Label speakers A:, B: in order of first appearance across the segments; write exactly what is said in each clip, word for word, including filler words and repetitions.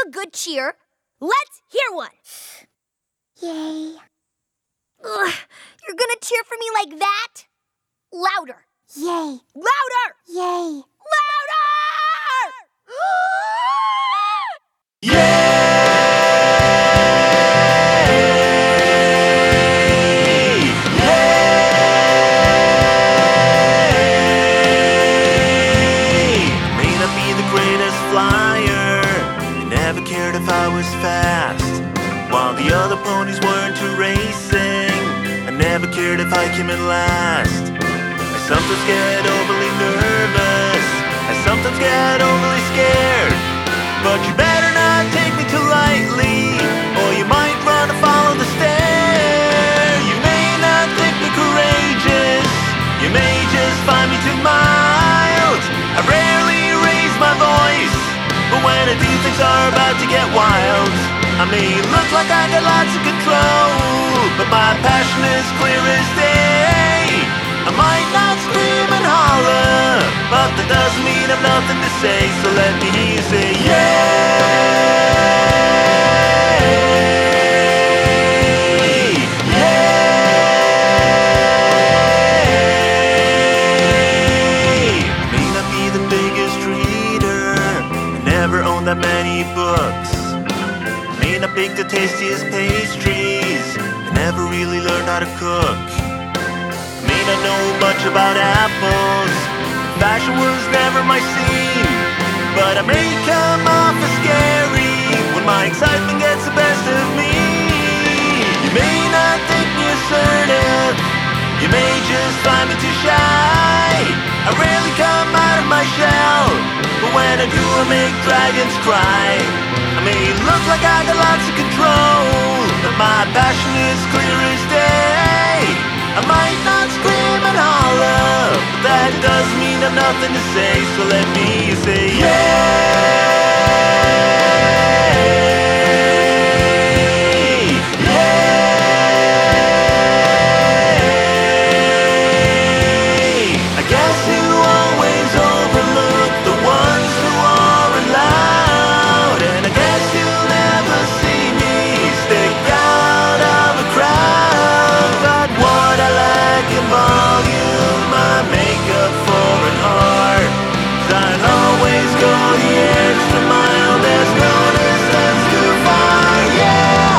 A: a good cheer? Let's hear one.
B: Yay.
A: Ugh, you're gonna cheer for me like that? Louder.
B: Yay.
A: Louder!
B: Yay.
A: Louder!
C: Cared if I was fast, while the other ponies weren't too racing. I never cared if I came in last. I sometimes get overly nervous, I sometimes get overly scared. But you better not take me too lightly, or you might run and follow the stair. You may not think me courageous, you may just find me too mild. I rarely raise my voice, but when I do, things are about to get wild. I may look like I got lots of control, but my passion is clear as day. I might not scream and holler, but that doesn't mean I've nothing to say. So let me hear you say yay, yay. May not be the biggest reader, never owned that many books. May not bake the tastiest pastries, I never really learned how to cook. May not know much about apples, fashion was never my scene. But I may come off as scary when my excitement gets the best of me. You may not think me assertive, you may just find me too shy. I rarely come out of my shell, but when I do, I make dragons cry. I may look like I got lots of control, but my passion is clear as day. I might not scream and holler, but that doesn't mean I've nothing to say. So let me say yay, yay. I guess you always overlook the ones who aren't loud, and I guess you'll never see me stick out of a crowd. But what I lack in volume, I make up for in heart. 'Cause I'd always go the extra mile, there's no distance too far, yeah.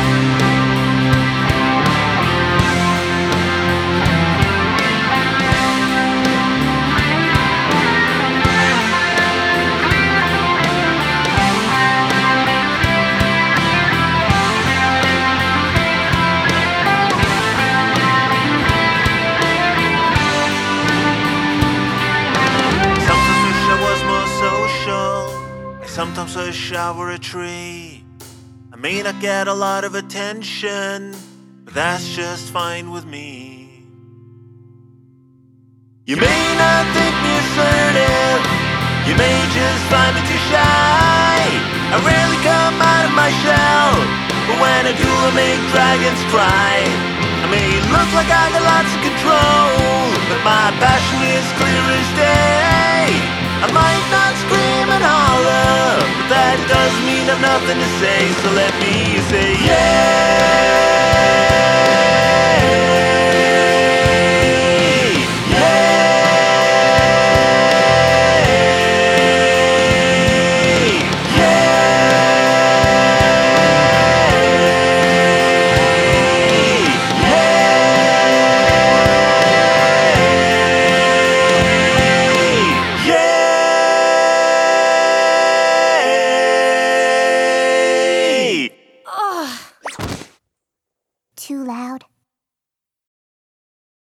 C: Sometimes I shower a tree. I may not get a lot of attention, but that's just fine with me. You may not think me assertive, you may just find me too shy. I rarely come out of my shell, but when I do, I make dragons cry. I may look like I got lots of control, but my passion is clear as day. I might not scream and holler, but that doesn't mean I've nothing to say. So let me say yeah.